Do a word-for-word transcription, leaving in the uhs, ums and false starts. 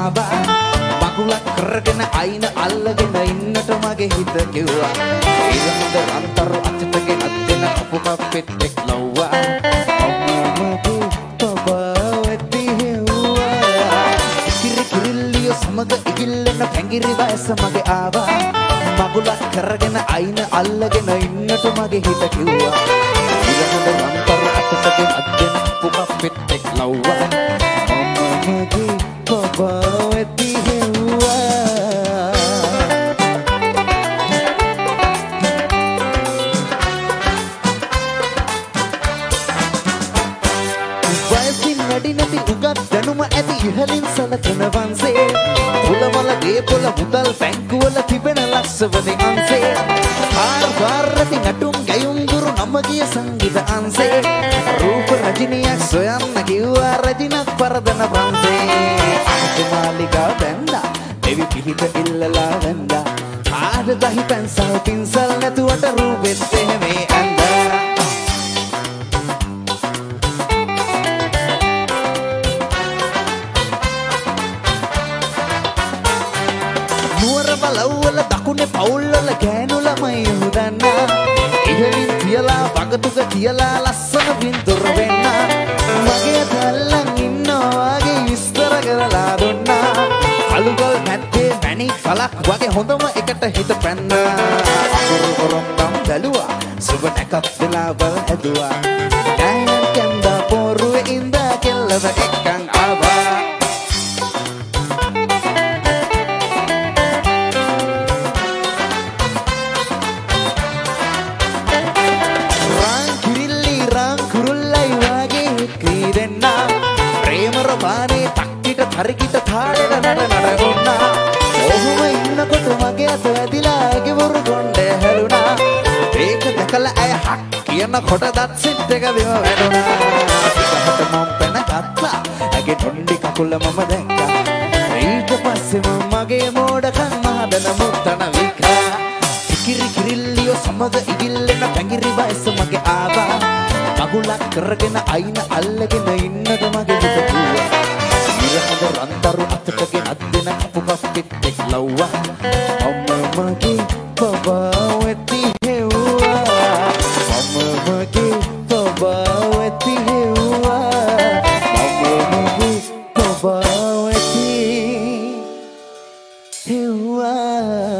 ආවා මගුලක් කරගෙන අයින අල්ලගෙන ඉන්නට මගේ හිත කිව්වා ඊළඟ රන්තර අතටගෙන අද්දෙන කපු කප්පෙත් එක් ලව්වා අම්මගේ පබවති හෙව්වා කිරි කිරිල්ලිය සමග ඉගිල්ලෙන පැංගිරි වයස මගේ ආවා මගුලක් කරගෙන අයින අල්ලගෙන ඉන්නට මගේ හිත කිව්වා ඊළඟ රන්තර අතටගෙන අද්දෙන කපු කප්පෙත් එක් ලව්වා අම්මගේ පබවති දැනුම ඇති ඉහලින් සලකන වන්සේ කුලවල දේපොළ මුදල් බැංකුවල තිබෙන ලක්ෂවදි අංශේ පාර පාරති නටුම් ගැයුම් ගුරු නමගිය සංගීත අංශේ රූප රජිනියක් සොයන්න කිව්වා රජිනක් පරදන වන්සේ අතුමාලිකා බැන්දා දෙවි පිහිට ඉල්ලලා වැන්දා ආද දහි පැන්සල් පින්සල් නැතුවට රූපෙත් එහෙමේ ඇන්දා ලව්වල දකුණේ පවුල්වල ගෑනු ළමයි හුදන්නා ඉහලින් තියලා වගතුක තියලා ලස්සන පින්තූර වෙන්න මගේ තල්ලන් ඉන්නවා වගේ විස්තර කරලා දුන්නා අලුගල් මැත්තේ මැණික් පලක් වගේ හොඳම එකට හිත පැන්නා අකුරු කොරම්බම් බැලුවා සුබ නැකත් වෙලා බල ඇදුවා ගෑයන් කැන්දා පොරුවේ ඉඳා කෙල්ලව එක්කන් ආවා හරිකිට තාලෙට නඩ නඩ වුණා ඔහුම ඉන්නකොට මගේ අත ඇදිලා ගෙවරු කොණ්ඩේ හැලුණා ඒක දැකලා ඇය හක් කියනකොට දත් සිත් එක බිම වැටුණා පිටහට මම පැන ගත්තා ඇගේ ටොණ්ඩි කකුල මම දැක්කා ඊට පස්සේ මගේ මෝඩකම් මහදන මුත්තන විකා කිරි කිරිල්ලිය සමග ඉගිල්ලෙන පැංගිරි වයස මගේ ආවා මගුලක් කරගෙන අයින අල්ලගෙන ඉන්නට මගේ හිත කිව්වා ඊළඟ රන්තරු අතටගෙන අද්දෙන කපු කප්පෙත් එක් ලව්වා අම්මගේ පබවති හෙව්වා අම්මගේ පබවති හෙව්වා අම්මගේ පබවති හෙව්වා